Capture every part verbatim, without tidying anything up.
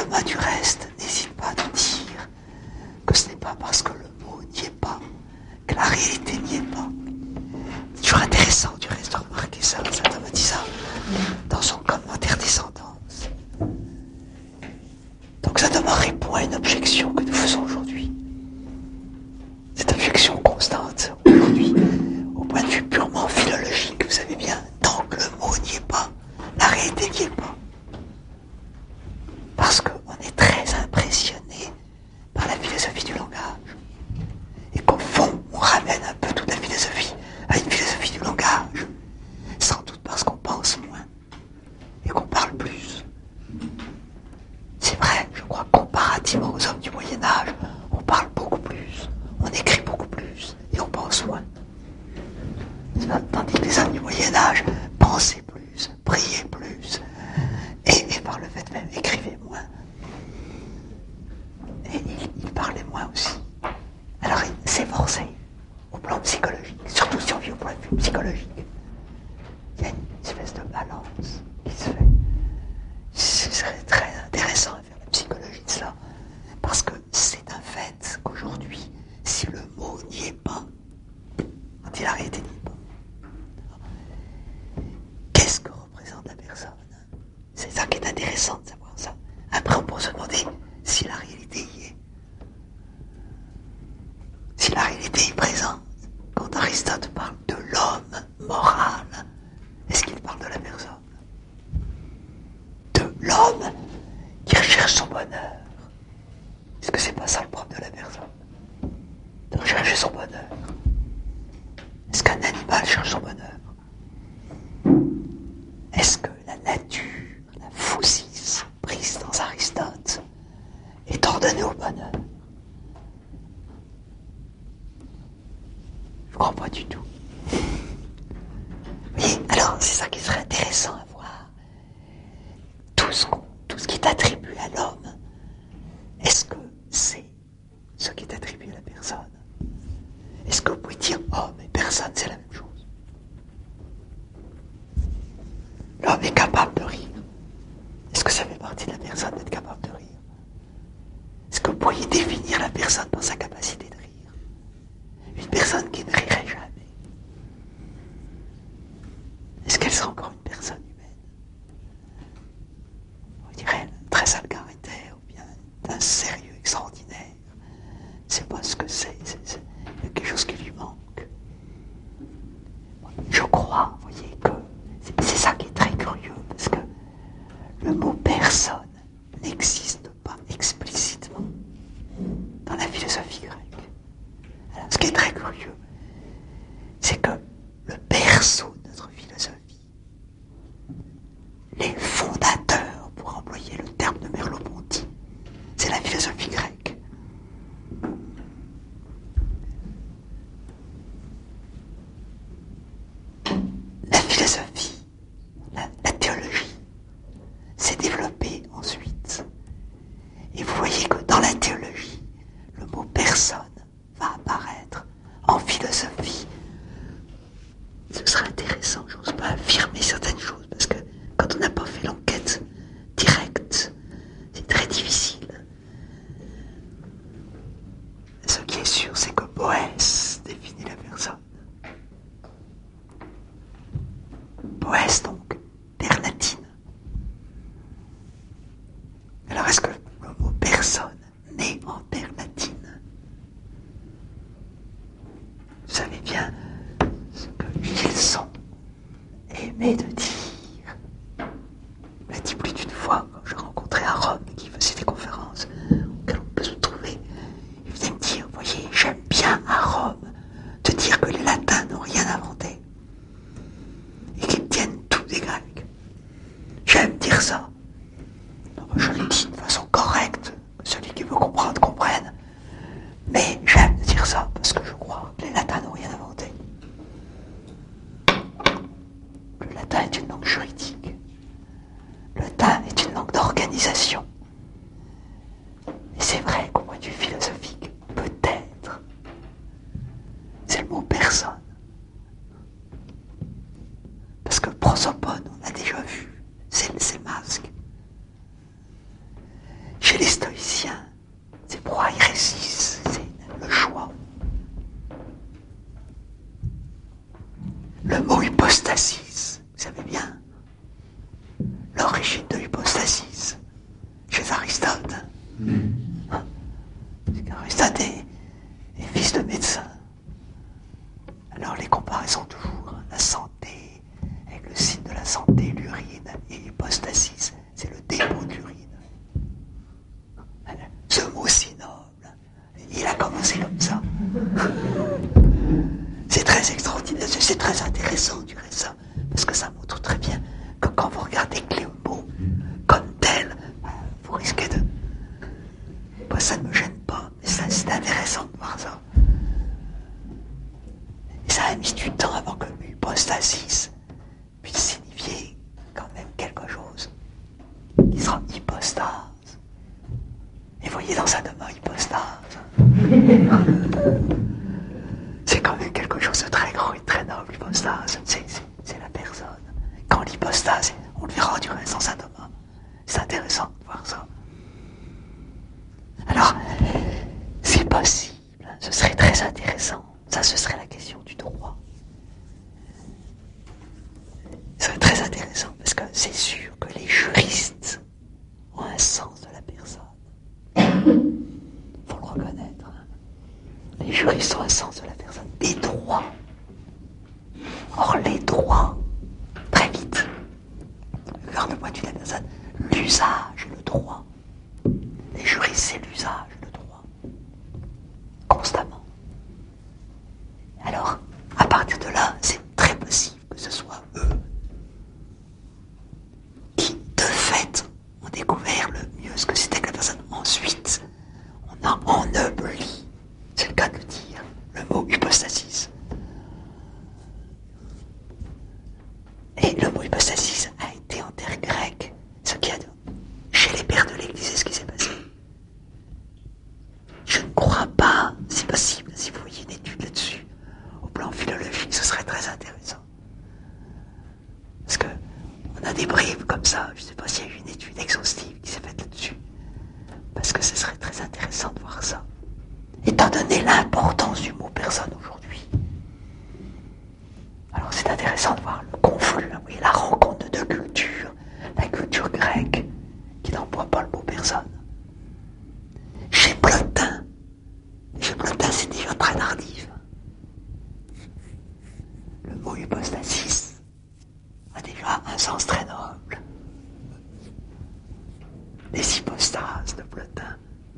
demain du reste, n'hésite pas à nous dire que ce n'est pas parce que le mot n'y est pas, que la réalité n'y est pas. C'est toujours intéressant du reste de remarquer ça, Saint Thomas dit ça, dans son commentaire des sentences. Donc Saint Thomas répond à une objection que nous faisons aujourd'hui. Cette objection constante aujourd'hui, au point de vue purement philologique, vous savez bien, tant que le mot n'y est pas, la réalité n'y est pas. Parce qu'on est très impressionné par la philosophie du langage. Et qu'au fond, on ramène un peu toute la philosophie à une philosophie du langage. Sans doute parce qu'on pense moins et qu'on parle plus. C'est vrai, je crois, comparativement aux hommes du Moyen-Âge, on parle beaucoup plus, on écrit beaucoup plus et on pense moins. Tandis que les hommes du Moyen-Âge pensaient plus, priaient plus, et, et par le fait même écrivaient moins. Et ils, ils parlaient moins aussi. Alors c'est forcé au plan psychologique, surtout si on vit au point de vue psychologique. Il y a une espèce de balance qui se fait. Ce serait très intéressant à faire la psychologie de cela, parce que c'est un fait qu'aujourd'hui, si le mot n'y est pas, on dit la réalité n'y est pas. Qu'est-ce que représente la personne? C'est ça qui est intéressant de savoir ça. Après, on peut se demander si la réalité y est. Si la réalité est présente. Quand Aristote parle de l'homme moral, est-ce qu'il parle de la personne? De l'homme qui recherche son bonheur. Est-ce que c'est pas ça le propre de la personne? De rechercher son bonheur. Est-ce qu'un animal cherche son bonheur? Est-ce que la nature, la physis prise dans Aristote, est ordonnée au bonheur? Je ne crois pas du tout. Oui, alors c'est ça qui serait intéressant à voir. Tout ce, qu'on, tout ce qui est attribué à l'homme, est-ce que c'est ce qui est attribué à la personne? Est-ce que vous pouvez dire homme et personne, c'est la même chose? L'homme est capable de rire. Est-ce que ça fait partie de la personne d'être capable de rire? Est-ce que vous pourriez définir la personne par sa capacité de rire? Une personne qui ne rirait jamais, est-ce qu'elle sera encore une personne humaine? On dirait très sale caractère, ou bien d'un sérieux extraordinaire. C'est pas ce que c'est, c'est, c'est, il y a quelque chose qui lui manque. Je crois, vous voyez, que c'est, c'est ça qui est très curieux, parce que le mot personne n'existe pas explicitement dans la philosophie grecque. Alors, ce qui est très curieux, c'est que le berceau de notre philosophie, les fondateurs, pour employer le terme de Merleau-Ponty, c'est la philosophie grecque. La philosophie, la, la théologie, s'est développée ensuite. Et vous voyez que dans la théologie, le mot personne va apparaître en philosophie. Ce sera intéressant stoïciens, c'est pourquoi ils résistent, c'est le choix. Le mot hypostasis, vous savez bien, l'origine de l'hypostasis, chez Aristote. Hein? Aristote est, est fils de médecin. Alors les comparaisons toujours, la santé, avec le signe de la santé, l'urine, et l'hypostasis, c'est le dépôt de l'urine. Ce mot si noble, il a commencé comme ça. C'est très extraordinaire, c'est très intéressant, je dirais ça, parce que ça montre très bien que quand vous regardez que les mots comme tels, vous risquez de... Bah, ça ne me gêne pas, mais ça, c'est intéressant de voir ça. Et ça a mis du temps avant que l'hypostasis puisse signifier quand même quelque chose qui sera hypostase. Et voyez dans sa demeure hypostase. C'est quand même quelque chose de très grand et très noble, l'hypostase. C'est, c'est, c'est la personne. Quand l'hypostase, on le verra du reste dans sa demeure. C'est intéressant de voir ça. Alors, c'est possible. Ce serait très intéressant. Ça, ce serait la question du droit. Ce serait très intéressant parce que c'est sûr que les juristes ont un sens de la personne. Faut le reconnaître. Les juristes ont un sens de la personne. Des droits. Or, les droits, très vite, vers le point de vue de la personne, l'usage et le droit. Les juristes, c'est l'usage et le droit. Constamment. Alors, à partir de là, c'est très possible que ce soit eux qui, de fait, ont découvert le mieux ce que c'était que la personne. Ensuite, on a ennobli, c'est le cas de le dire, le mot hypostasis. Et le mot hypostasis a été en terre grecque, ce qui a chez les pères de l'Église, c'est ce qui s'est passé. Je ne crois pas, c'est possible, si vous voyez une étude là-dessus, au plan philologique, ce serait très intéressant. Parce que on a des bribes comme ça, je ne sais pas s'il y a eu une étude exhaustive qui s'est faite là-dessus. Parce que ce serait très intéressant de voir ça. Étant donné l'importance du mot personne aujourd'hui. Alors c'est intéressant de voir le conflit, hein, oui, la rencontre de deux cultures, la culture grecque qui n'emploie pas le mot personne. Chez Plotin, chez Plotin c'est déjà très tardif. Le mot hypostasis a déjà un sens très noble. Les hypostases de Plotin,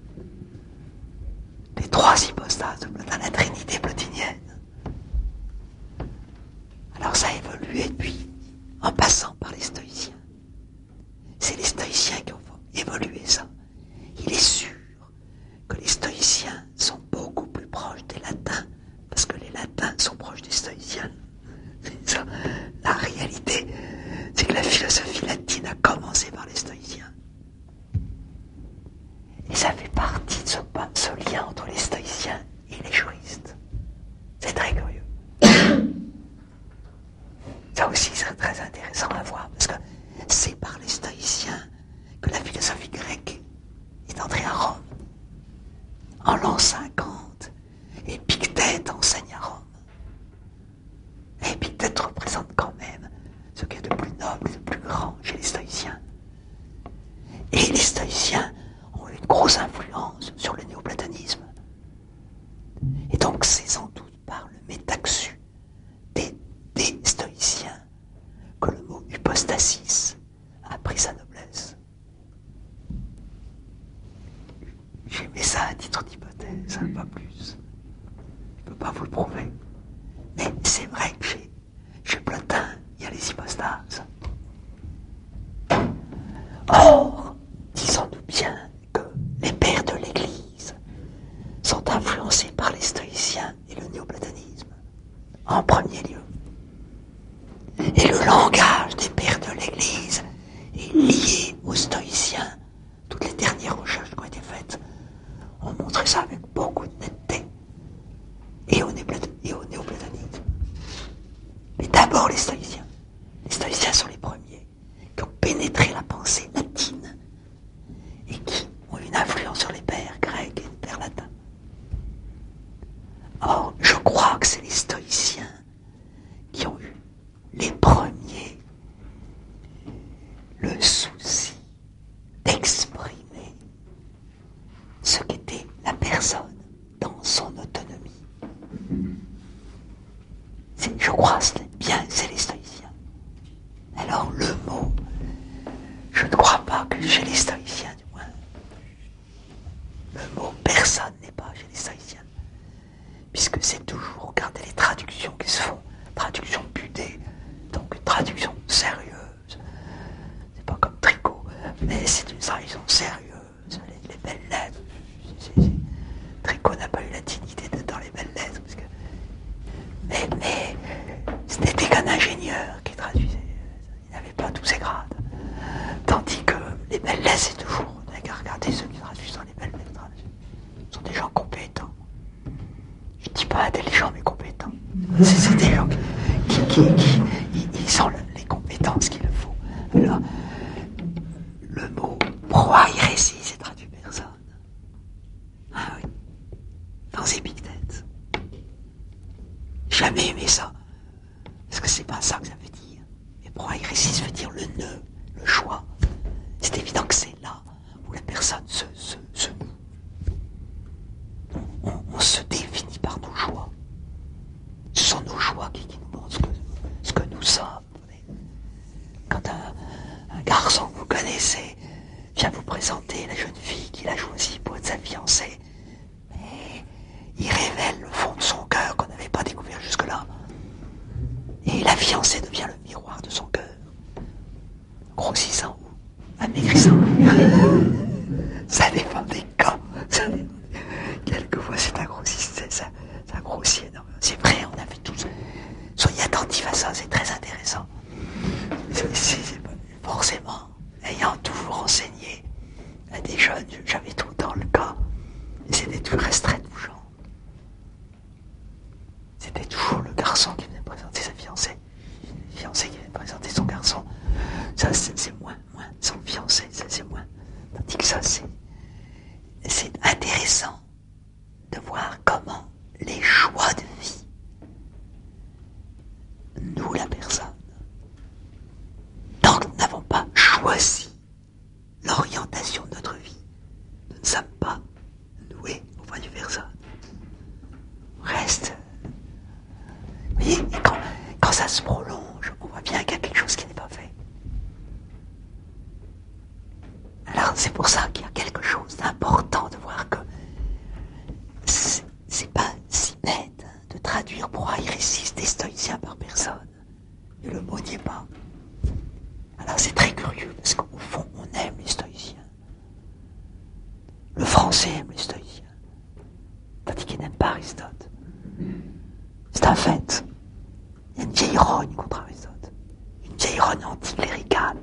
les trois hypostases de Plotin, la trinité plotinienne. Alors ça a évolué depuis, en passant par les stoïciens. C'est les stoïciens qui ont évolué ça. Il est sûr que les stoïciens sont beaucoup plus proches des latins, parce que les latins sont proches des stoïciens. C'est ça. La réalité, c'est que la philosophie latine a commencé par les stoïciens. Et ça fait partie de ce, ce lien entre les stoïciens et les juristes. C'est très curieux. Ça aussi serait très intéressant à voir, parce que c'est par les stoïciens que la philosophie grecque est entrée à Rome. En l'an cinquante, Épictète enseigne à Rome. Et Épictète représente quand même ce qu'il y a de plus noble et de plus grand chez les stoïciens. Et les stoïciens ont eu une grosse influence sur le néoplatonisme. Et donc c'est sans doute par le métaxu des, des stoïciens que le mot hypostasis a pris sa noblesse. J'ai mis ça à titre d'hypothèse, hein, pas plus. Je ne peux pas vous le prouver. Mais c'est vrai que chez, chez Plotin, il y a les hypostases. Or, disons-nous bien que les pères de l'Église sont influencés par les stoïciens et le néoplatonisme, en premier lieu. Et le langage des pères de l'Église est lié aux stoïciens. Toutes les dernières recherches qui ont été faites ont montré ça avec beaucoup de netteté. Et au, et au néoplatonisme. Mais d'abord les stoïciens. Les stoïciens sont les premiers qui ont pénétré la pensée latine et qui ont une influence sur les pères grecs et les pères latins. Or, je crois que c'est les stoïciens qui ont eu les premiers le souci d'exprimer ce qu'était la personne dans son autonomie. C'est, je crois bien que c'est les stoïciens. Alors le mot, je ne crois pas que chez les stoïciens, du moins, le mot personne n'est pas chez les stoïciens. Puisque c'est toujours, regardez les traductions qui se font, traductions budées, donc une traduction sérieuse. C'est pas comme Tricot, mais c'est une traduction sérieuse. Les, les belles lettres. C'est, c'est, Tricot n'a pas eu la dignité d'être dans les belles lettres, parce que, mais, mais ce n'était qu'un ingénieur qui traduisait. Il n'avait pas tous ses grades. Tandis que les belles lettres, c'est toujours, regardez ceux qui traduisent dans les belles lettres, ce sont des gens compétents. Je ne dis pas intelligents mais compétents. C'est, c'est des gens qui, qui, qui, qui ils ont les compétences qu'il faut. Alors, le mot proairésie, c'est traduit personne. Ah oui. Dans Épictète. Jamais aimé ça. Parce que c'est pas ça que ça veut dire. Mais proairésie, ça veut dire le nœud, le choix. C'est évident que c'est là où la personne se, se, se on, on, on se définit par nos choix. Ce sont nos choix qui, qui nous montrent ce que, ce que nous sommes. Quand un, un garçon que vous connaissez vient vous présenter la jeune fille qu'il a choisie pour être sa fiancée, mais il révèle le fond de son cœur qu'on n'avait pas découvert jusque-là. Et la fiancée devient le miroir de son cœur, grossissant ou amaigrissant. Ça dépend des cas. Ça dépend. Quelquefois c'est un grossissement, ça, ça grossit énormément. C'est vrai, on a fait tous. Soyez attentifs à ça, c'est très intéressant. C'est, c'est, c'est, forcément, ayant toujours enseigné à des jeunes, j'avais tout le temps le cas, et c'était tout reste très touchant. C'était toujours le garçon qui venait présenter sa fiancée, la fiancée qui venait présenter son garçon. Ça, c'est, c'est moins, moins, son fiancé, ça, c'est moins. Tandis que ça, c'est, c'est intéressant de voir comment les choix de vie, nous, la personne, tant que nous n'avons pas choisi l'orientation de notre vie, nous ne sommes pas noués au point de vue personne. On reste. Vous voyez, et quand, quand ça se prolonge, on voit bien qu'il y a quelque chose qui n'est pas fait. Alors c'est pour ça qu'il y a quelque chose d'important de voir que c'est, c'est pas si bête hein, de traduire proairésis des stoïciens par personne. Mais le mot n'y est pas. Alors c'est très curieux parce qu'au fond on aime les stoïciens. Le français aime les stoïciens. Tandis qu'il n'aime pas Aristote. C'est un fait. Il y a une vieille rogne contre Aristote. Une vieille rogne anticléricale.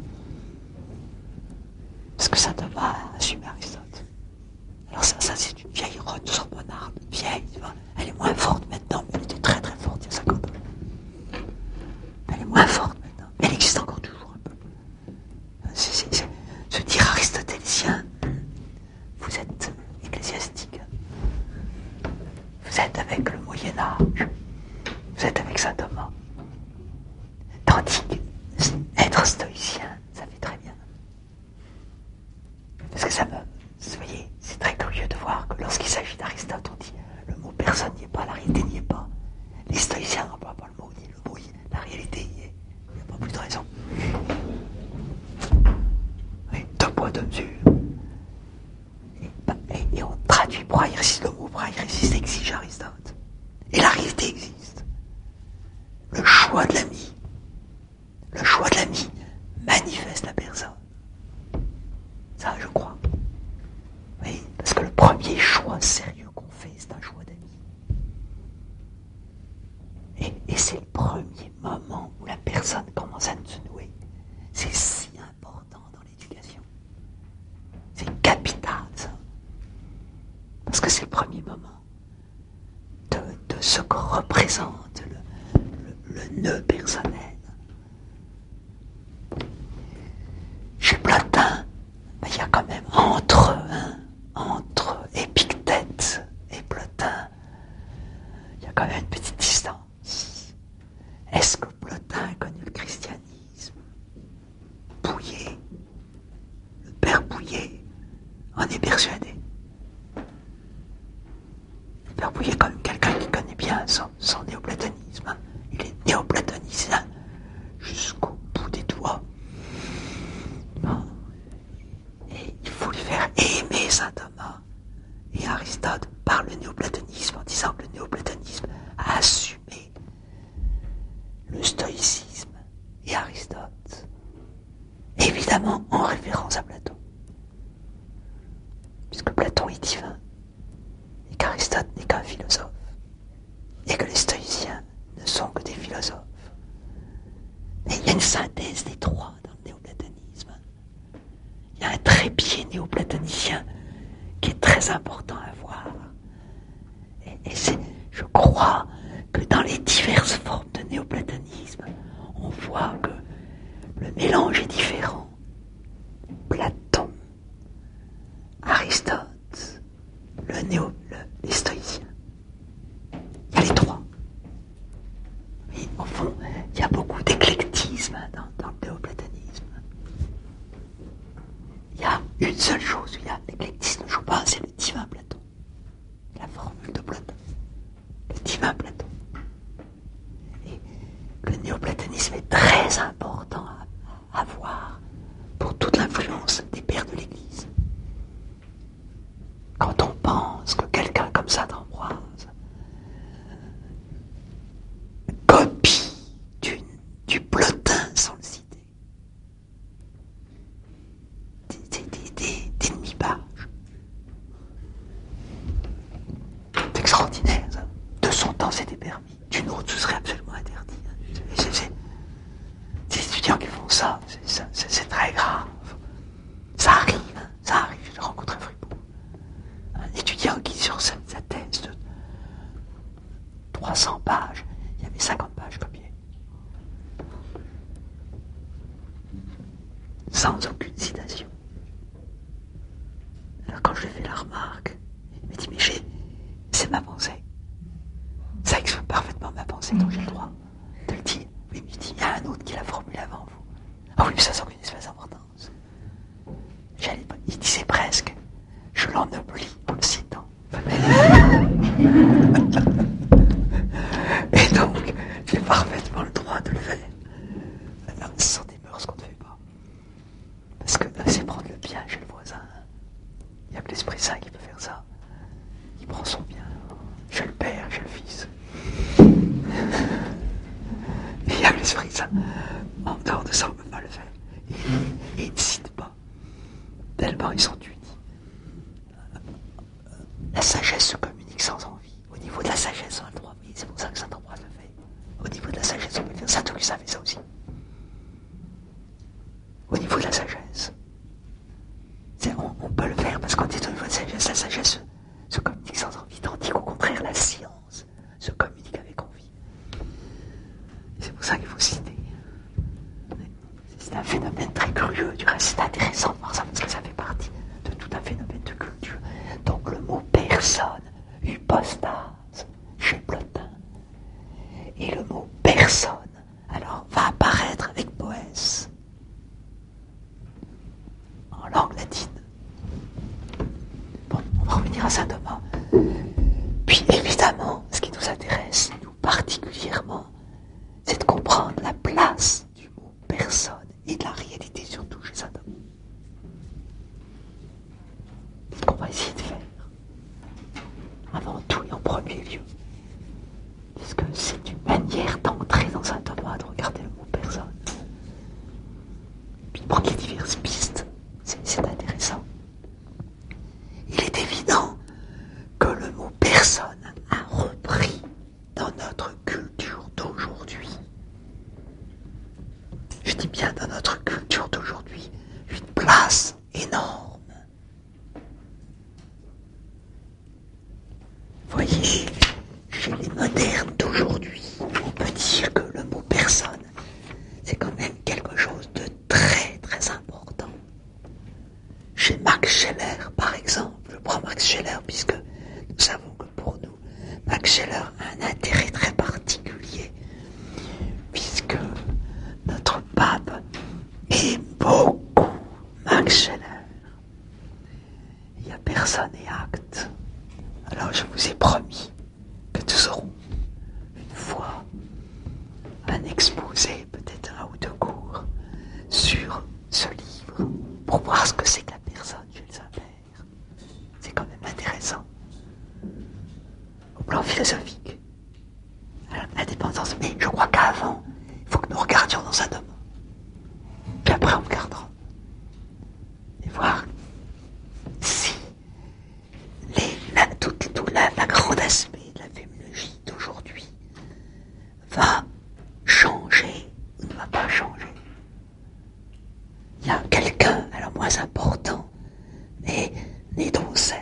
Parce que ça ne va assumer Aristote. Alors ça, ça c'est une vieille rogne sorbonnarde. Vieille, tu vois. Elle est moins forte maintenant, mais elle était très très forte il y a cinquante ans. Elle est moins forte maintenant, mais elle existe encore toujours un peu. C'est, c'est, c'est, se dire aristotélien, vous êtes ecclésiastique. Vous êtes avec le Moyen-Âge. Vous êtes avec saint Thomas. Tandis que être stoïcien, ça fait très bien. Parce que ça me... Vous voyez, c'est très curieux de voir que lorsqu'il s'agit d'Aristote, on dit le mot personne n'y est pas, la réalité n'y est pas. Les stoïciens n'emploient pas le mot, ni le mot, la réalité y est. Il n'y a pas plus de raison. Oui, deux poids, deux mesures. Et, et, et on traduit proairésis, le mot proairésis exige Aristote. Et la réalité existe. Le choix de l'ami, le choix de l'ami manifeste la personne. Ça, je crois. Oui, parce que le premier choix sérieux qu'on fait, c'est un choix d'amis. Et, et c'est le premier moment où la personne commence à se nouer. C'est si important dans l'éducation. C'est capital, ça. Parce que c'est le premier moment de, de ce que représente le, le, le nœud personnel. Chez Plotin, il y a quand même entre hein, en est persuadé. Père Bouillet est quand même quelqu'un qui connaît bien son, son néoplatonisme. Il est néoplatonicien jusqu'au bout des doigts. Bon. Et il faut lui faire aimer saint Thomas et Aristote par le néoplatonisme, en disant que le néoplatonisme a assumé le stoïcisme et Aristote, évidemment en référence à Platon, puisque Platon est divin et qu'Aristote n'est qu'un philosophe et que les stoïciens ne sont que des philosophes. Mais il y a une synthèse des trois dans le néoplatonisme. Il y a un trépied néoplatonicien qui est très important à voir. Et, et c'est, je crois que dans les diverses formes de néoplatonisme, on voit que le mélange est différent. Platon, Aristote, le néo, le, les stoïciens. Il y a les trois. Mais au fond, il y a beaucoup d'éclectisme dans, dans le néoplatonisme. Il y a une seule chose où il y a l'éclectisme, je pense, c'est le divin Platon. La formule de Platon. Le divin Platon. Et le néoplatonisme est très important à, à voir pour toute l'influence des pères de l'Église. Quand on pense que quelqu'un comme ça d'Ambroise copie du, du Plotin sans le citer, des, des, des, des, des demi-pages, c'est extraordinaire ça. De son temps c'était permis, d'une autre ce serait absolument interdit. C'est, c'est, des étudiants qui font ça, c'est, ça c'est, c'est très grave. Ça arrive, hein, ça arrive, je l'ai rencontré à Fribourg. Un étudiant qui, sur sa, sa thèse de trois cents pages, il y avait cinquante pages copiées. Sans aucune citation. Alors quand je lui ai fait la remarque, il m'a dit, mais j'ai, c'est ma pensée. Ça exprime parfaitement ma pensée, donc j'ai le droit de le dire. Oui, mais il dit, il y a un autre qui l'a formulé avant vous. Ah oui, mais ça sans aucune espèce d'importance. J'allais, il disait presque, je l'ennoblis en le citant. Et donc, j'ai parfaitement le droit de le faire. Alors, ce sont des mœurs qu'on ne fait pas. Parce que c'est prendre le bien chez le voisin. Il n'y a que l'Esprit Saint qui peut faire ça. Il prend son bien chez le Père, chez le Fils. Et il n'y a que l'Esprit Saint. En dehors de ça, on ne peut pas le faire. Et, et ils ne citent pas. Tellement ils sont unis. La sagesse se communique sans envie. Au niveau de la sagesse, on a le droit. Oui, c'est pour ça que saint Ambroise le fait. Au niveau de la sagesse, on peut le faire. Saint Augustin fait ça aussi. Au niveau de la sagesse. On, on peut le faire parce qu'on est au niveau de la sagesse. La sagesse se, se communique sans envie. Tandis qu'au contraire, la science se communique avec envie. Et c'est pour ça qu'il faut citer. C'est un phénomène très curieux. Du reste, c'est intéressant de voir ça parce que ça fait partie de tout un phénomène de culture. Donc le mot personne, hypostase, chez Plotin, et le mot personne, alors, va apparaître avec Boès, en langue latine. Bon, on va revenir à saint Thomas. Puis évidemment, ce qui nous intéresse, nous particulièrement, c'est de comprendre la place du mot personne et de la réalité surtout chez saint Thomas. C'est ce qu'on va essayer de faire. Avant tout et en premier lieu. Puisque c'est une manière d'entrer dans saint Thomas, de regarder le mot personne. Puis pour qu'il y ait diverses pistes, c'est, c'est intéressant. Il est évident que le mot personne a repris dans notre culture d'aujourd'hui. Je dis bien dans notre culture d'aujourd'hui, une place énorme. Voyez, chez les modernes d'aujourd'hui, on peut dire que le mot personne, c'est quand même quelque chose de très très important. Chez Max Scheler, par exemple, je prends Max Scheler puisque nous savons que pour nous, Max Scheler a un intérêt très particulier, puisque notre pape aime beaucoup Max Scheler. a personne et acte. Alors je vous ai promis que nous aurons une fois un exposé, peut-être un ou deux cours, sur ce livre, pour voir ce que c'est que la personne Jules Imbert. C'est quand même intéressant. Au plan philosophique. Alors, l'indépendance, mais je crois qu'avant, il faut que nous regardions dans un domaine. Puis après on regardera. Et voir si les, la, tout, tout la, la grande aspect de la féminologie d'aujourd'hui va changer ou ne va pas changer. Il y a quelqu'un, alors moins important, mais Nédroncel,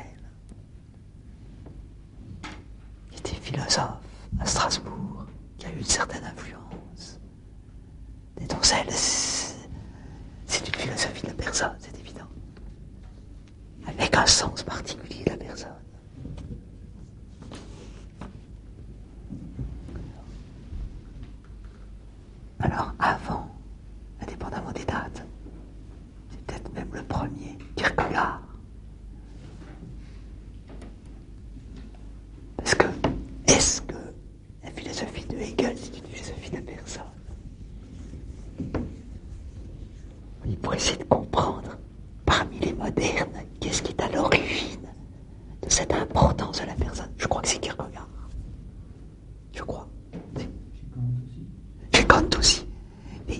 qui était philosophe à Strasbourg, qui a eu une certaine influence. Nédroncel, c'est une philosophie de la personne, c'est évident. Avec un sens particulier de la personne. Alors, avant, indépendamment des dates, c'est peut-être même le premier, Kierkegaard. Parce que, est-ce que la philosophie de Hegel, c'est une philosophie de la personne? Oui, pour essayer de comprendre, parmi les modernes, qu'est-ce qui est à l'origine de cette importance de la personne? Je crois que c'est Kierkegaard. Je crois. Chez Kant aussi. Mais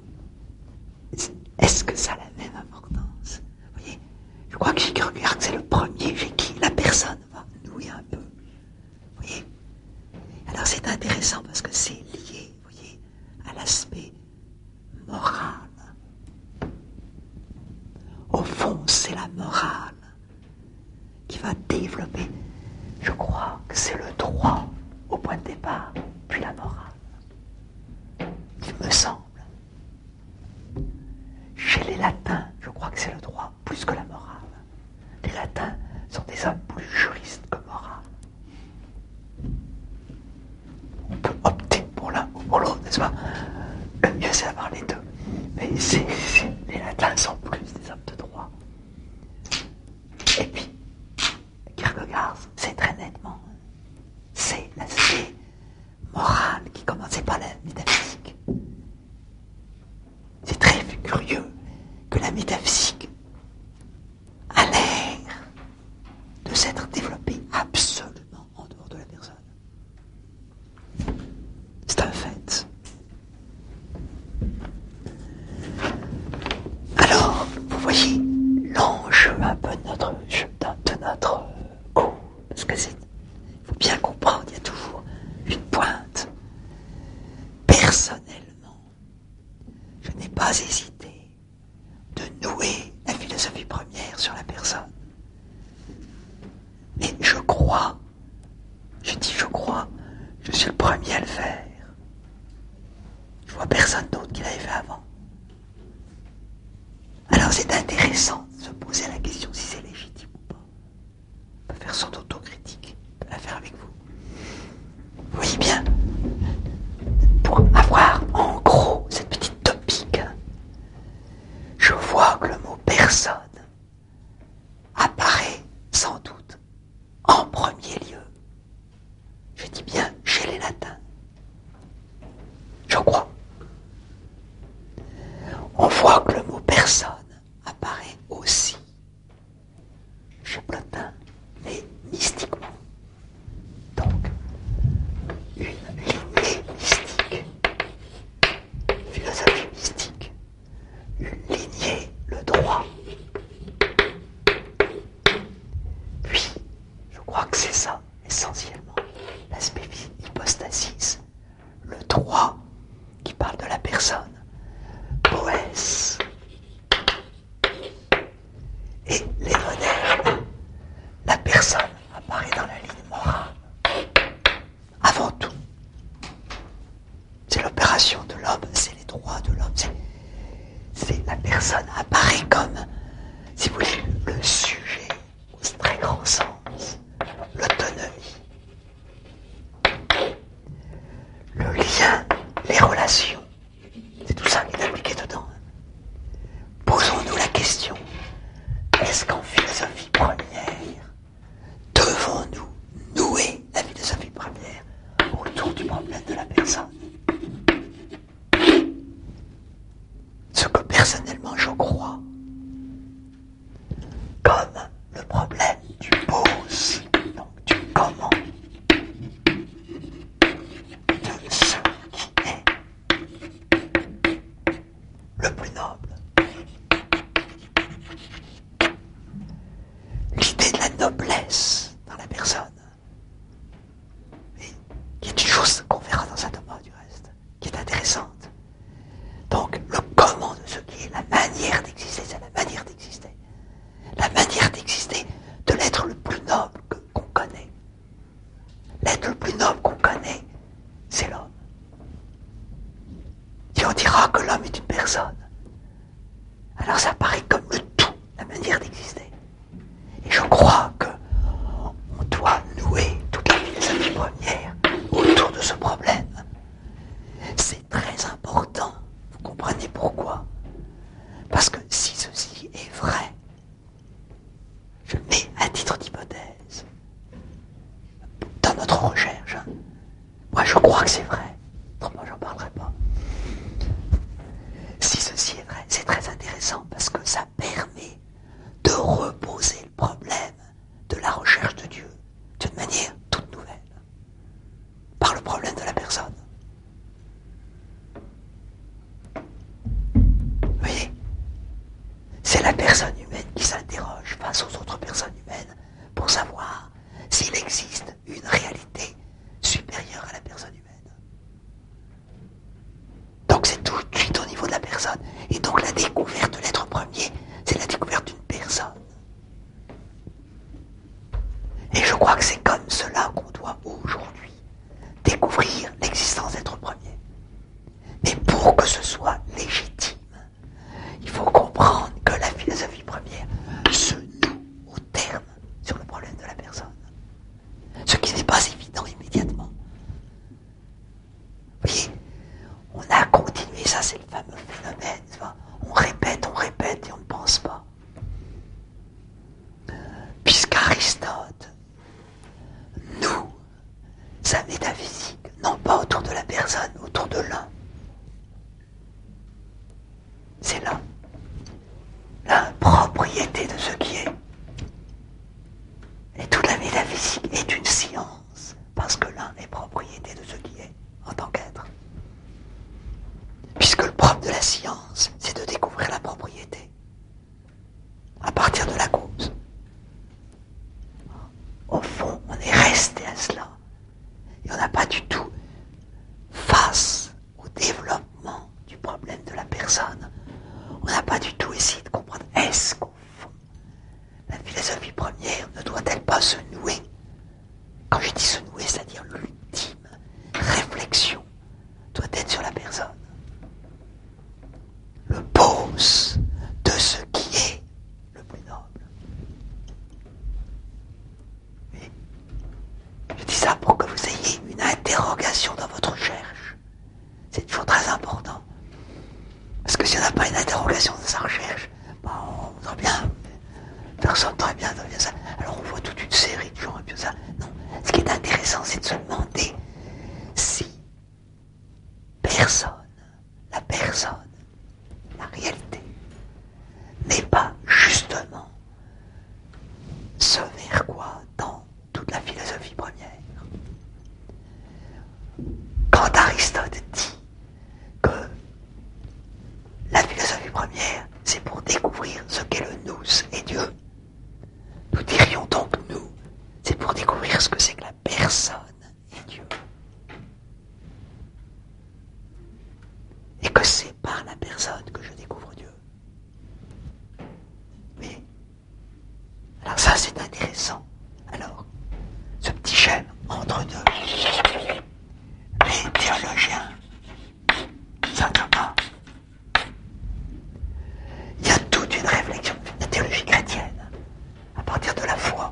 est-ce que ça a la même importance? Vous voyez, je crois que chez Kierkegaard, c'est le premier chez qui la personne va nouer un peu. Vous voyez? Alors c'est intéressant parce que c'est lié, vous voyez, à l'aspect moral. Au fond, c'est la morale qui va développer. Je crois que c'est le droit au point de départ, puis la morale. Il me semble. Chez les latins, je crois que c'est le droit plus que la morale. Les latins sont des hommes plus juristes que morales. On peut opter pour l'un ou pour l'autre, n'est-ce pas? Le mieux, c'est d'avoir les deux. Mais c'est, c'est, les latins sont plus des hommes de droit. Et puis, Kierkegaard, c'est très nettement, c'est l'aspect moral qui commence, c'est pas la métaphysique. C'est très curieux que la métaphysique a l'air de s'être développée absolument en dehors de la personne. C'est un fait. Alors, vous voyez l'enjeu un peu de notre, de notre cours, parce que c'est, il faut bien comprendre, il y a toujours une pointe. Personnellement, je n'ai pas hésité de nouer la philosophie première sur la personne. Mais je crois, je dis je crois, je suis le premier à le faire. Je vois personne d'autre qui l'avait fait avant. Alors c'est intéressant de se poser la question si c'est légitime ou pas. On peut faire son autocritique, on peut la faire avec vous. Vous voyez bien, pour avoir en gros cette petite topique, je vois que le mot personne apparaît sans doute en premier lieu. Je dis bien chez les latins. Je crois. On voit que le mot personne apparaît aussi chez Plotin, mais mystiquement. Donc, une lignée mystique, philosophie mystique, une lignée, le droit. Puis, je crois que c'est ça, essentiellement, l'aspect hypostasis, le droit qui parle de la personne, poès. Et les modernes, la personne apparaît dans la ligne morale. Avant tout, c'est l'opération de l'homme, c'est les droits de l'homme, c'est, c'est la personne apparaît comme, si vous voulez, le sujet au très grand sens, l'autonomie, noblesse dans la personne. Et qui est une chose qu'on verra dans Saint Thomas du reste, qui est intéressante. Donc le comment de ce qui est, la manière d'exister, c'est la manière d'exister. La manière d'exister de l'être le plus noble que, qu'on connaît. L'être le plus noble qu'on connaît, c'est l'homme. Et on dira que l'homme est une personne. Alors ça paraît comme le tout, la manière d'exister. Et je crois que on doit nouer toute la philosophie première autour de ce problème. C'est très important. Vous comprenez pourquoi? Parce que si ceci est vrai, je mets à titre d'hypothèse, dans notre recherche, hein, moi je crois que c'est vrai, autrement j'en parlerai pas. Si ceci est vrai, c'est très intéressant parce que ça permet de reposer le problème de la recherche de Dieu d'une manière toute nouvelle, par le problème de la personne. Vous voyez? C'est la personne humaine qui s'interroge face aux autres personnes humaines pour savoir s'il existe une réalité supérieure à la personne humaine. Donc c'est tout de suite au niveau de la personne. Et donc la découverte de l'être premier, c'est la découverte d'une personne. Et je crois que c'est comme cela qu'on doit aujourd'hui découvrir l'existence d'être premier. Mais pour que ce soit légitime, il faut comprendre que la philosophie première se noue au terme sur le problème de la personne. Ce qui n'est pas évident immédiatement. Vous voyez, on a continué, ça c'est le fameux phénomène, on répète, on répète et on ne pense pas. Puisqu'Aristote noue sa métaphysique, non pas autour de la personne, mais autour de l'un. C'est l'un. L'impropriété de ce qui est. Et toute la métaphysique est une science, parce que l'un est propriété de ce qui est, en tant qu'être. Puisque le propre de la science, c'est de découvrir la propriété, à partir de la cause. Au fond, on est resté à cela. Et on n'a pas du tout, face au développement du problème de la personne, on n'a pas du tout essayé de comprendre, est-ce qu'au fond, la philosophie première ne doit-elle pas se nouer? Quand je dis se nouer, c'est-à-dire l'ultime réflexion doit être sur la personne. Le pose de ce qui est le plus noble. Et je dis ça pour que vous ayez une interrogation dans votre recherche. C'est toujours très important. Parce que si on n'a pas une interrogation dans sa recherche, ben on voit bien, personne très bien, très bien ça. Alors on voit toute une série de gens et puis ça. Non, ce qui est intéressant, c'est de se demander si personne, la personne, la réalité, n'est pas justement ce vers quoi tend toute la philosophie première. Quand Aristote dit que la philosophie première, c'est pour découvrir ce qu'est le nous et Dieu, nous dirions donc nous, c'est pour découvrir ce que c'est que la personne et Dieu. Et que c'est par la personne que je découvre Dieu. Oui. Alors ça, c'est intéressant. Alors, ce petit schème entre deux, les théologiens, Saint Thomas, il y a toute une réflexion de la théologie chrétienne, à partir de la foi.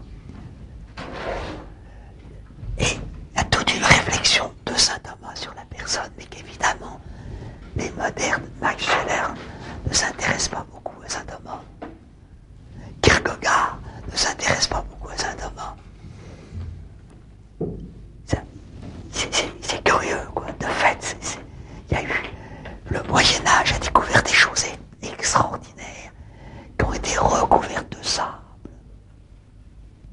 Et il y a toute une réflexion de Saint Thomas sur la personne, mais qu'évidemment, les modernes, Max Scheler, ne s'intéressent pas beaucoup à Saint Thomas. Kierkegaard ne s'intéresse pas beaucoup à Saint Thomas. C'est, c'est, c'est curieux, quoi. De fait, il y a eu... Le Moyen-Âge a découvert des choses extraordinaires qui ont été recouvertes de sable.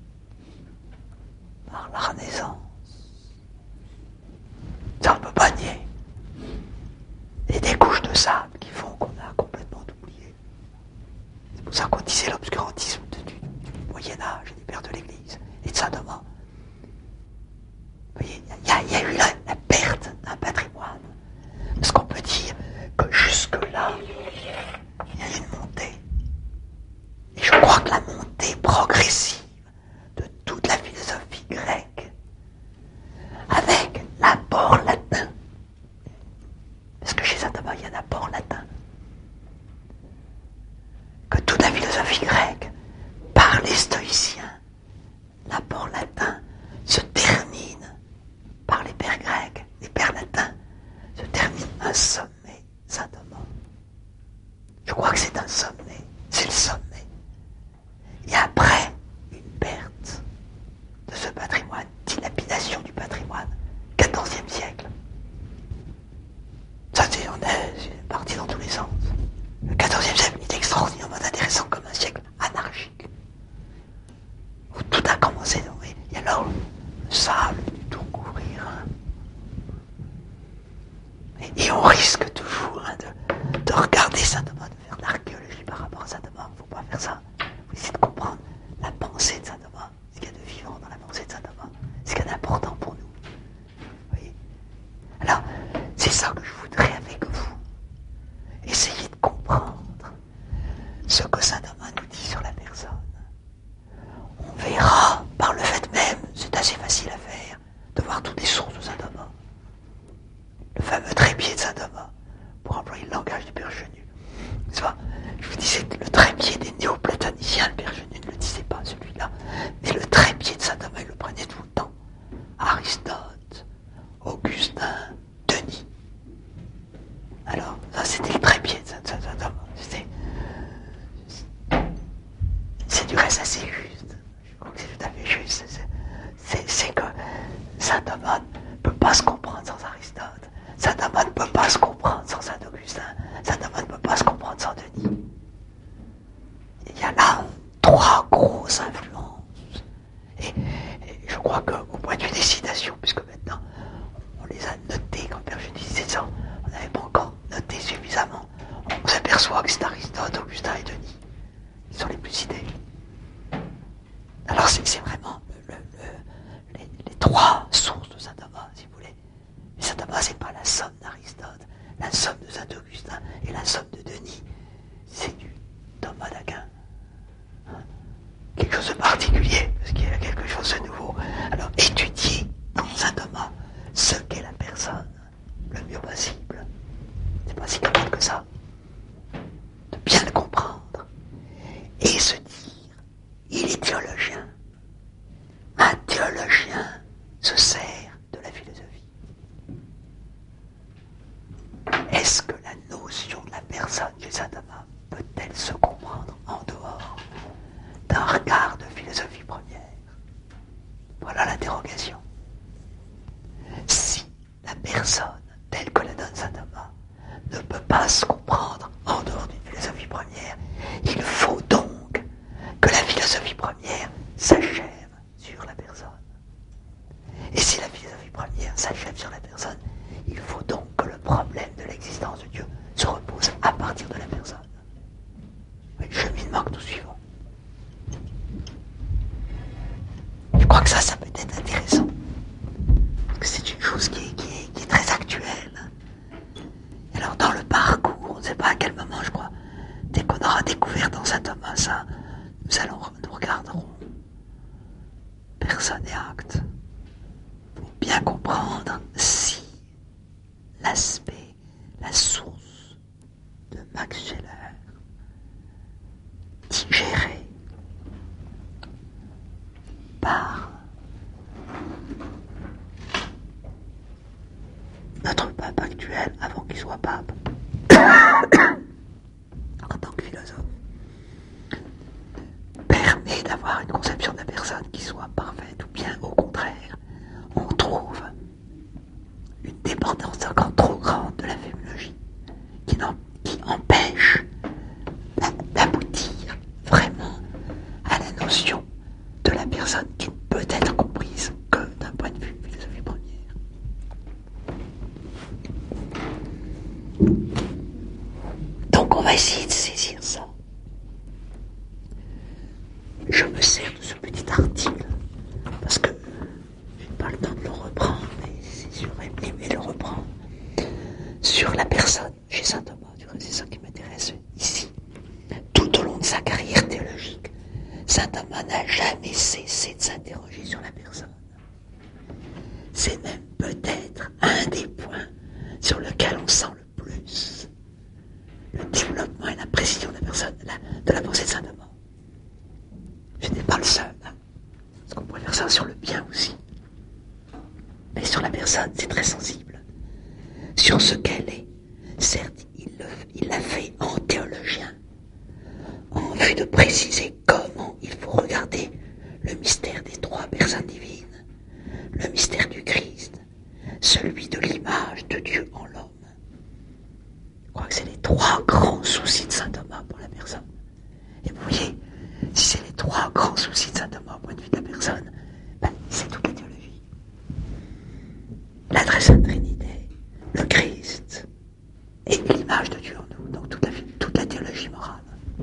Moyen Âge et des pères de l'Église et de saint Thomas. Vous voyez, il y, y a eu la, la perte d'un patrimoine. Parce qu'on peut dire que jusque-là, il y a eu une montée. Et je crois que la montée progressive de toute la philosophie grecque, avec l'apport latin, parce que chez saint Thomas, il y a un apport latin, que toute la philosophie grecque, par les stoïciens, l'apport latin se termine par les pères grecs, les pères latins, se termine un sommet saint Thomas. Je crois que c'est un sommet, c'est le sommet. Et après, une perte de ce patrimoine, dilapidation du patrimoine, quatorzième siècle. Ça, c'est, on est, c'est parti dans tous les sens. Le quatorzième siècle est extraordinairement intéressant comme un siècle anarchique, où tout a commencé. Et alors, le sable du tout couvrir. Hein. Et, et on risque toujours hein, de, de regarder saint Thomas, de faire de l'archéologie par rapport à saint Thomas. Il ne faut pas faire ça. Il faut essayer de comprendre la pensée de saint Thomas, ce qu'il y a de vivant dans la pensée de saint Thomas, ce qu'il y a d'important pour nous. Vous voyez ? Alors, c'est ça que je voudrais avec vous. Essayer de comprendre ce que saint Thomas nous dit sur la personne. On verra par le fait même, c'est assez facile à faire, de voir toutes les sources de saint Thomas. Le fameux trépied de saint Thomas, pour employer le langage du père Chenu. C'est pas, je vous disais que le trépied des néo-platoniciens, le père Chenu ne le disait pas celui-là, mais le trépied de saint Thomas, il le prenait tout le temps. Aristote, Augustin, Denis. Alors, ça c'était le trépied de saint Thomas. C'était, c'est du reste assez juste. Je crois que c'est tout à fait juste. C'est, c'est, c'est que saint Thomas ne peut pas se comprendre sans Aristote. Saint Thomas ne peut pas se comprendre sans saint Augustin. Saint Thomas ne peut pas se comprendre sans Denis. Il y a là trois grosses influences. Et, et je crois qu'au point de vue des citations, puisque maintenant on les a notées, quand Père Chenu disait ça, on n'avait pas encore noté suffisamment. On s'aperçoit que c'est Aristote, Augustin et Denis qui sont les plus cités. Alors c'est, c'est vraiment le, le, le, les, les trois sources de saint Thomas, si vous voulez. Mais saint Thomas, c'est pas la somme d'Aristote, la somme de saint Augustin et la somme de Denis. C'est du Thomas d'Aquin. Hein? Quelque chose de particulier, parce qu'il y a quelque chose de nouveau. Alors étudiez dans saint Thomas ce qu'est la personne le mieux possible. C'est pas si capable que ça. De bien le comprendre. Et se dire, il est théologien. Un théologien se sert de la philosophie. Est-ce que la notion de la personne chez saint Thomas peut-elle se comprendre en dehors d'un regard de philosophie première? Voilà l'interrogation. Si la personne telle que la donne saint Thomas ne peut pas se comprendre en dehors d'une philosophie première, il faut donc que la philosophie première s'achève sur la personne. Et si la philosophie première s'achève sur la personne, il faut donc que le problème de l'existence de Dieu se repose à partir de la personne. Le cheminement que nous suivons. Je crois que ça, ça peut être intéressant. Parce que c'est une chose qui est, qui est, qui est très actuelle. Alors dans le parcours, on ne sait pas à quel moment, je crois, dès qu'on aura découvert dans saint Thomas ça, nous allons, nous regarderons personne et acte pour bien comprendre si l'aspect, la source de Max Scheler, digéré par notre pape actuel avant qu'il soit pape, en tant que philosophe, permet d'avoir une conception de la personne qui soit parfaite, ou bien au contraire, on trouve une dépendance encore trop grande de la féminologie qui, qui empêche d'aboutir vraiment à la notion de la personne qui ne peut être comprise que d'un point de vue philosophie première. Donc on va essayer de saisir ça. Je me sers de ce cesser de s'interroger sur la personne. C'est même peut-être un des points sur lequel on sent le plus le développement et la précision de la personne, de la, de la pensée de saint Thomas. Je n'ai pas le seul, hein, parce qu'on pourrait faire ça sur le bien aussi. Mais sur la personne, c'est très sensible. Sur ce qu'elle est, certes, il, le, il l'a fait en théologien, en vue de préciser comment il faut regarder le mystère des trois personnes divines, le mystère du Christ, celui de l'image de Dieu en l'homme. Je crois que c'est les trois grands soucis de saint Thomas pour la personne. Et vous voyez, si c'est les trois grands soucis de saint Thomas au point de vue de la personne, ben, c'est toute la théologie. La très sainte Trinité, le Christ et l'image de Dieu en nous, donc toute la, toute la théologie morale.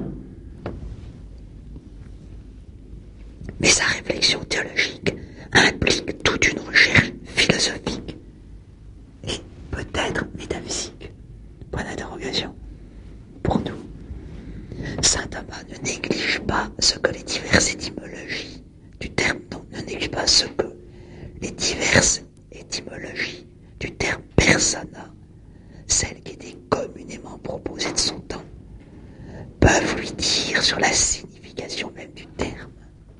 Mais sa réflexion théologique implique toute une recherche philosophique et peut-être métaphysique. Point d'interrogation pour nous. Saint Thomas ne néglige pas ce que les diverses étymologies du terme, donc ne néglige pas ce que les diverses étymologies du terme persona, celles qui étaient communément proposées de son temps, peuvent lui dire sur la signification même du terme.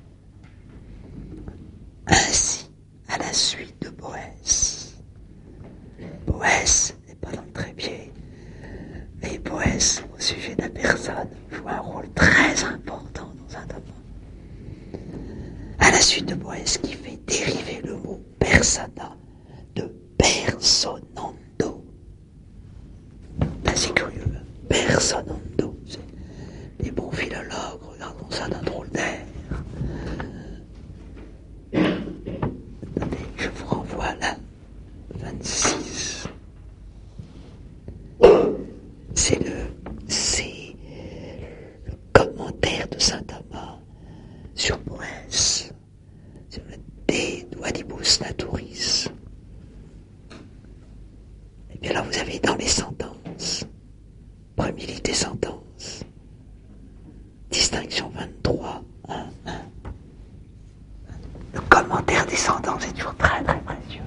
Ainsi, à la suite de Boès, Boès n'est pas dans le trépied, mais Boès, au sujet de la personne, joue un rôle très important dans un Thomas. À la suite de Boès, qui fait dériver le mot persona de personando. Ben, c'est curieux, hein. Personando. C'est... Les bons philologues, regardons ça d'un drôle d'air. Attendez, je vous renvoie à la vingt-six. C'est le, c'est le commentaire de saint Thomas sur Boès, sur le De Duadibus Naturis. Et bien là, vous avez dans les sentences, premier livre des sentences, distinction vingt-trois, un, un. Le commentaire des sentences est toujours très très précieux.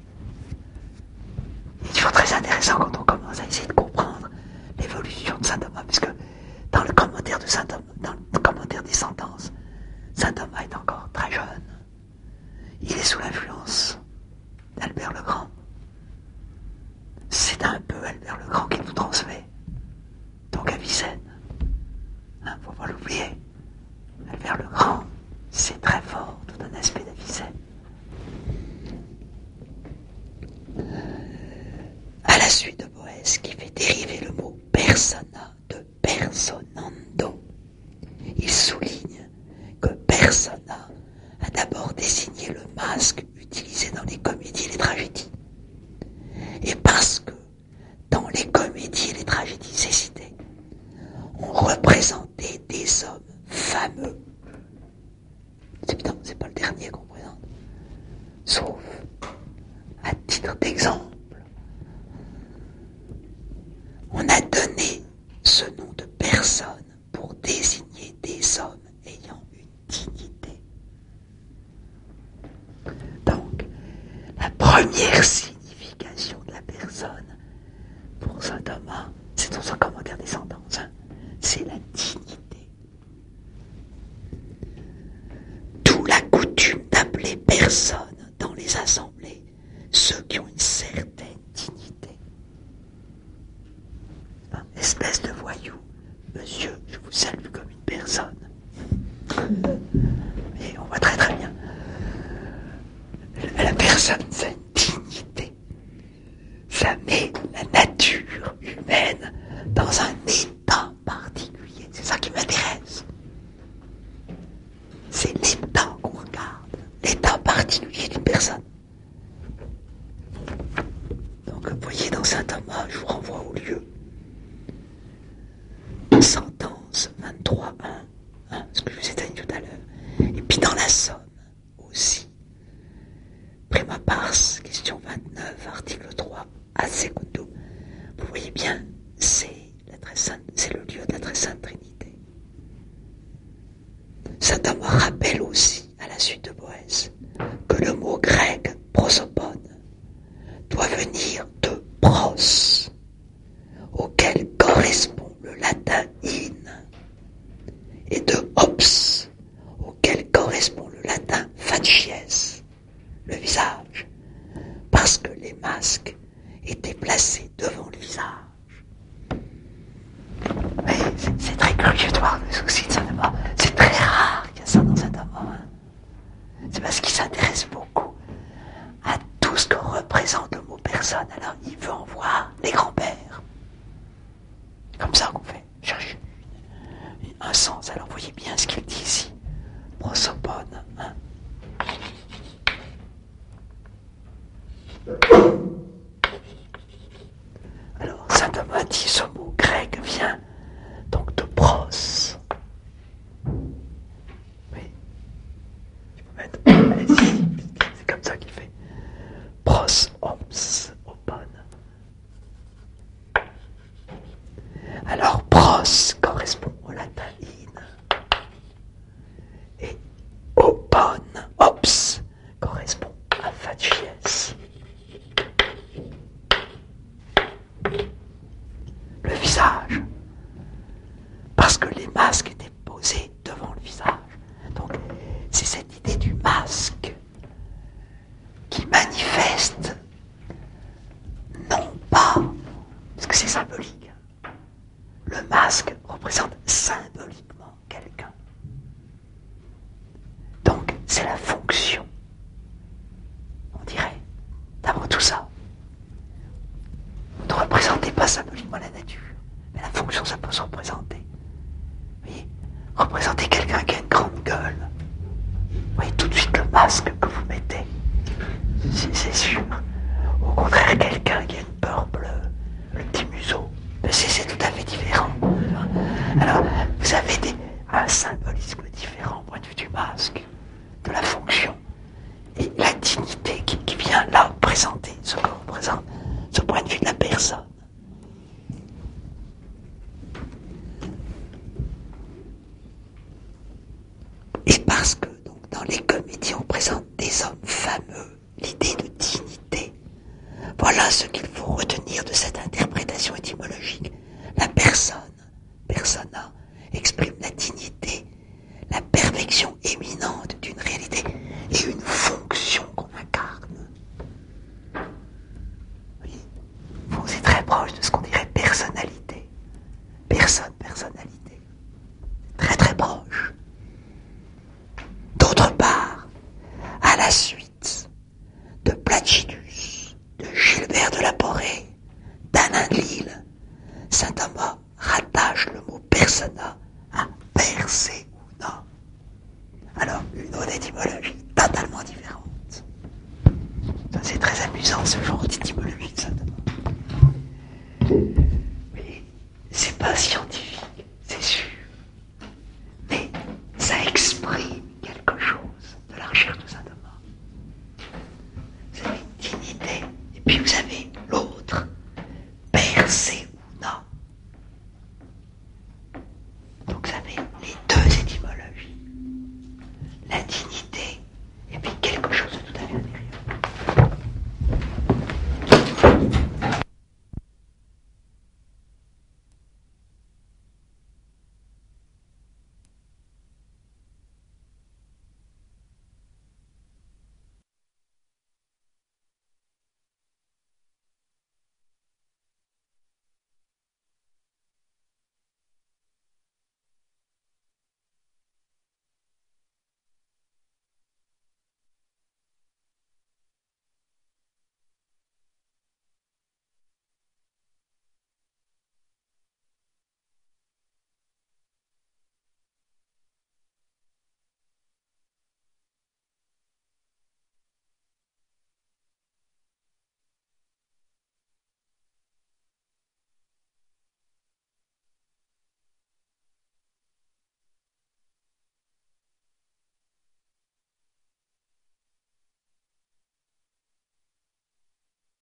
Il est toujours très intéressant quand on commence à essayer de comprendre l'évolution de saint Thomas, puisque dans le commentaire de saint Thomas, dans le commentaire des sentences, saint Thomas est encore très jeune. Il est sous l'influence d'Albert le Grand. C'est un peu Albert le Grand qui nous transmet. Donc Avicenne. Hein, faut pas l'oublier. Albert le Grand, c'est très fort, tout un aspect d'Avicenne. À la suite de Boès, qui fait dériver le mot persona de personando, il souligne que persona a d'abord désigné le masque utilisé dans les comédies et les tragédies. Et parce que dans les comédies et les tragédies, c'est cité, on représentait des hommes fameux. C'est putain, c'est pas le dernier qu'on présente. Sauf, à titre d'exemple, on a donné ce nom de personne pour désigner des hommes ayant une dignité. Donc, la première signification de la personne pour saint Thomas, c'est dans son commentaire des sentences, hein, c'est la dignité. D'où la coutume d'appeler personne dans les assemblées ceux qui ont une certaine dignité. Hein, espèce de voyou, monsieur, je vous salue comme une personne. Et on voit très très bien. La personne, c'est une dignité. Ça met la nature humaine dans un état particulier. C'est ça qui m'intéresse. C'est l'état qu'on regarde, l'état particulier d'une personne. Donc vous voyez dans saint Thomas, je vous renvoie au lieu. Sentence vingt-trois un, hein, ce que je vous ai dit tout à l'heure. Et puis dans la Somme aussi. Prima pars, question vingt-neuf, article trois, ad secundum. Vous voyez bien, c'est la très sainte, c'est le lieu de la très sainte Trinité. Saint Thomas rappelle aussi, à suite de Boès, que le mot grec prosopone doit venir de pros, auquel correspond le latin in, et de ops, auquel correspond le latin facies, le visage, parce que les masques étaient placés devant le visage. Mais c'est, c'est très curieux de voir le souci de Saint-Thomas. C'est très rare qu'il y ait ça dans Saint-Thomas. C'est parce qu'il s'intéresse beaucoup à tout ce que représente le mot personne. Alors il veut en voir les grands-pères. Comme ça qu'on fait. Chercher un sens. Alors voyez bien ce qu'il dit ici. Prosopone. Hein. Alors saint Thomas dit ce mot grec vient donc de pros. Oui. Je peux mettre. Allez-y. C'est comme ça qu'il fait. Pros, ops, opon. Alors pros correspond au latin in. Et opon, ops, correspond à facies. Le visage. Parce que les masques étaient posés devant le visage. Donc, c'est cette idée du masque qui manifeste, non pas, parce que c'est symbolique, le masque représente symboliquement quelqu'un. Donc, c'est la fonction, on dirait, d'abord tout ça. Ne représentez pas symboliquement la nature, mais la fonction, ça peut se représenter. Vous voyez, représentez quelqu'un qui a une grande gueule. Vous voyez tout de suite le masque que vous mettez. C'est, c'est sûr. Au contraire, quelqu'un qui a une peur bleue, le petit museau, c'est, c'est tout à fait différent. Alors, vous avez des, un symbolisme différent au point de vue du masque, de la fonction, et la dignité qui, qui vient là représenter ce que représente ce point de vue de la personne. Et parce que donc, dans les comédies, on présente des hommes fameux, l'idée de dignité. Voilà ce qu'il faut retenir de cette interprétation étymologique. La personne, persona, exprime la dignité, la perfection éminente d'une réalité et une fonction qu'on incarne. Oui, c'est très proche de ce qu'on dirait personnalité. Personne, personnalité. Très très proche. D'autre part, à la suite